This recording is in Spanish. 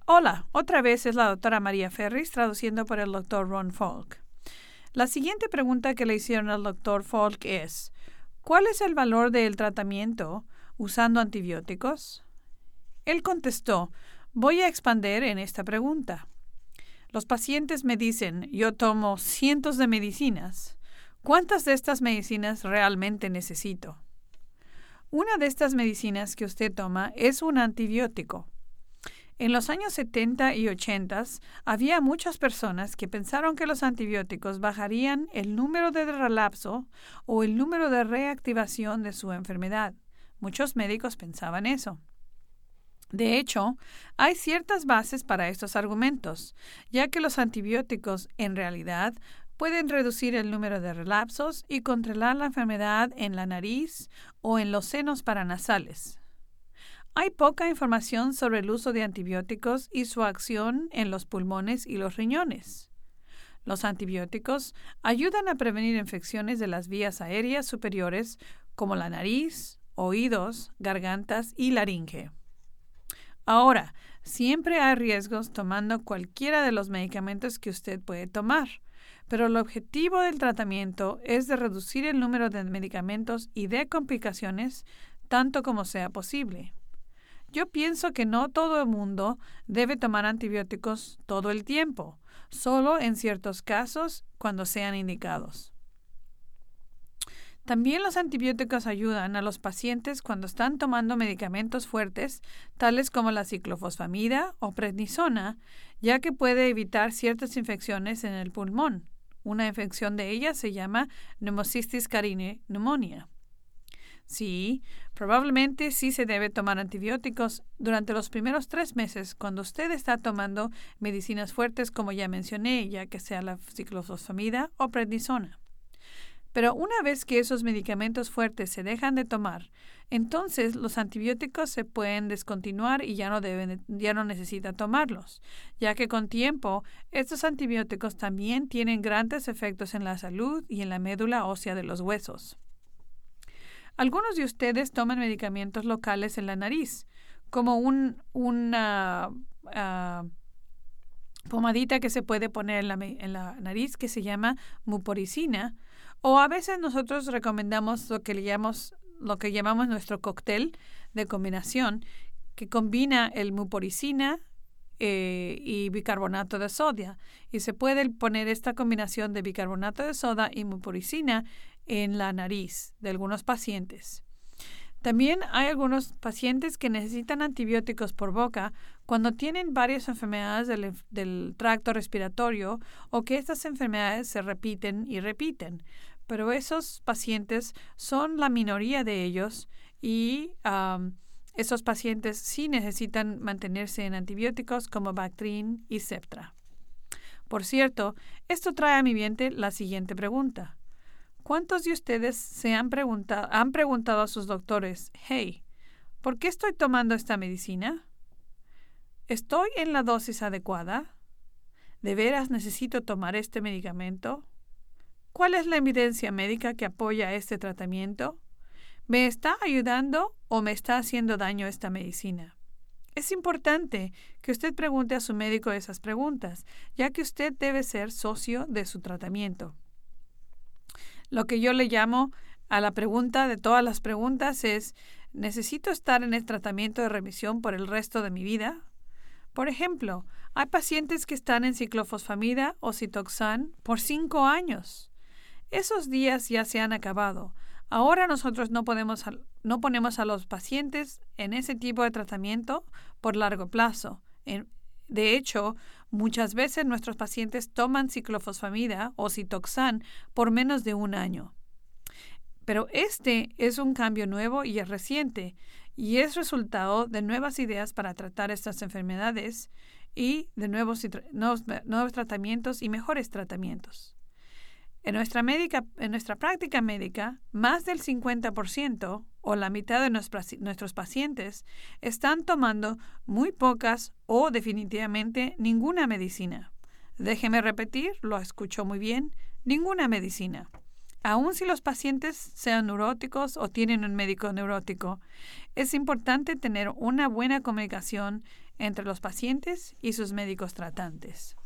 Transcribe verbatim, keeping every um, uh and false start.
Hola, otra vez es la doctora María Ferris traduciendo por el doctor Ron Falk. La siguiente pregunta que le hicieron al doctor Falk es, ¿cuál es el valor del tratamiento usando antibióticos? Él contestó, voy a expander en esta pregunta. Los pacientes me dicen, yo tomo cientos de medicinas. ¿Cuántas de estas medicinas realmente necesito? Una de estas medicinas que usted toma es un antibiótico. En los años setenta y ochenta había muchas personas que pensaron que los antibióticos bajarían el número de relapso o el número de reactivación de su enfermedad. Muchos médicos pensaban eso. De hecho, hay ciertas bases para estos argumentos, ya que los antibióticos en realidad pueden reducir el número de relapsos y controlar la enfermedad en la nariz o en los senos paranasales. Hay poca información sobre el uso de antibióticos y su acción en los pulmones y los riñones. Los antibióticos ayudan a prevenir infecciones de las vías aéreas superiores como la nariz, oídos, gargantas y laringe. Ahora, siempre hay riesgos tomando cualquiera de los medicamentos que usted puede tomar, pero el objetivo del tratamiento es de reducir el número de medicamentos y de complicaciones tanto como sea posible. Yo pienso que no todo el mundo debe tomar antibióticos todo el tiempo, solo en ciertos casos cuando sean indicados. También los antibióticos ayudan a los pacientes cuando están tomando medicamentos fuertes, tales como la ciclofosfamida o prednisona, ya que puede evitar ciertas infecciones en el pulmón. Una infección de ellas se llama Pneumocystis carinii pneumonia. Sí, probablemente sí se debe tomar antibióticos durante los primeros tres meses cuando usted está tomando medicinas fuertes, como ya mencioné, ya que sea la ciclofosfamida o prednisona. Pero una vez que esos medicamentos fuertes se dejan de tomar, entonces los antibióticos se pueden descontinuar y ya no deben, ya no necesita tomarlos, ya que con tiempo estos antibióticos también tienen grandes efectos en la salud y en la médula ósea de los huesos. Algunos de ustedes toman medicamentos locales en la nariz, como un, una uh, pomadita que se puede poner en la, en la nariz que se llama mupirocina, o a veces nosotros recomendamos lo que, le llamamos, lo que llamamos nuestro cóctel de combinación, que combina el mupirocina eh, y bicarbonato de sodio. Y se puede poner esta combinación de bicarbonato de soda y mupirocina en la nariz de algunos pacientes. También hay algunos pacientes que necesitan antibióticos por boca cuando tienen varias enfermedades del, del tracto respiratorio o que estas enfermedades se repiten y repiten. Pero esos pacientes son la minoría de ellos y um, esos pacientes sí necesitan mantenerse en antibióticos como Bactrim y Septra. Por cierto, esto trae a mi mente la siguiente pregunta. ¿Cuántos de ustedes se han preguntado, han preguntado a sus doctores, hey, ¿por qué estoy tomando esta medicina? ¿Estoy en la dosis adecuada? ¿De veras necesito tomar este medicamento? ¿Cuál es la evidencia médica que apoya este tratamiento? ¿Me está ayudando o me está haciendo daño esta medicina? Es importante que usted pregunte a su médico esas preguntas, ya que usted debe ser socio de su tratamiento. Lo que yo le llamo a la pregunta de todas las preguntas es, ¿necesito estar en el tratamiento de remisión por el resto de mi vida? Por ejemplo, hay pacientes que están en ciclofosfamida o Cytoxan por cinco años. Esos días ya se han acabado. Ahora nosotros no, podemos, no ponemos a los pacientes en ese tipo de tratamiento por largo plazo. En, de hecho, muchas veces nuestros pacientes toman ciclofosfamida o Cytoxan por menos de un año. Pero este es un cambio nuevo y es reciente, y es resultado de nuevas ideas para tratar estas enfermedades y de nuevos, nuevos, nuevos tratamientos y mejores tratamientos. En nuestra, médica, en nuestra práctica médica, más del cincuenta por ciento o la mitad de nuestros, nuestros pacientes están tomando muy pocas o definitivamente ninguna medicina. Déjeme repetir, lo escuchó muy bien, ninguna medicina. Aun si los pacientes sean neuróticos o tienen un médico neurótico, es importante tener una buena comunicación entre los pacientes y sus médicos tratantes.